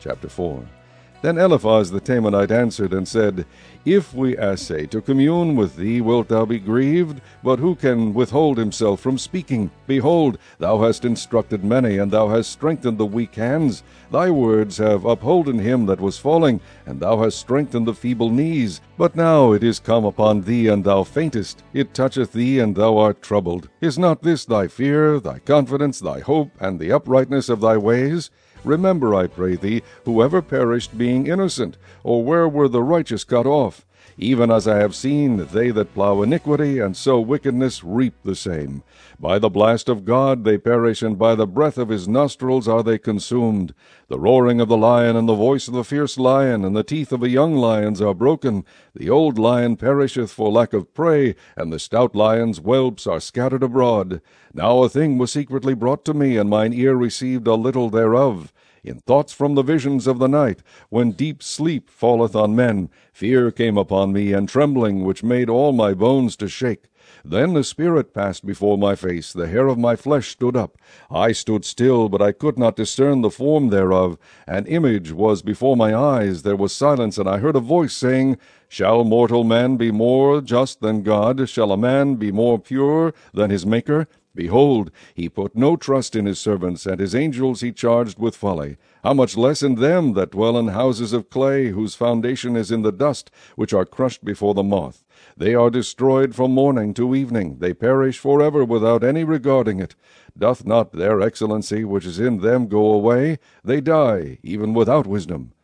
Chapter 4. Then Eliphaz the Temanite answered and said, If we essay to commune with thee, wilt thou be grieved? But who can withhold himself from speaking? Behold, thou hast instructed many, and thou hast strengthened the weak hands. Thy words have upholden him that was falling, and thou hast strengthened the feeble knees. But now it is come upon thee, and thou faintest. It toucheth thee, and thou art troubled. Is not this thy fear, thy confidence, thy hope, and the uprightness of thy ways? Remember, I pray thee, whoever perished being innocent, or where were the righteous cut off? Even as I have seen, they that plow iniquity and sow wickedness reap the same. By the blast of God they perish, and by the breath of his nostrils are they consumed. The roaring of the lion, and the voice of the fierce lion, and the teeth of the young lions are broken. The old lion perisheth for lack of prey, and the stout lion's whelps are scattered abroad. Now a thing was secretly brought to me, and mine ear received a little thereof. In thoughts from the visions of the night, when deep sleep falleth on men, fear came upon me, and trembling, which made all my bones to shake. Then the Spirit passed before my face, the hair of my flesh stood up. I stood still, but I could not discern the form thereof. An image was before my eyes, there was silence, and I heard a voice saying, Shall mortal man be more just than God? Shall a man be more pure than his Maker? Behold, he put no trust in his servants, and his angels he charged with folly. How much less in them that dwell in houses of clay, whose foundation is in the dust, which are crushed before the moth. They are destroyed from morning to evening. They perish forever without any regarding it. Doth not their excellency which is in them go away? They die, even without wisdom.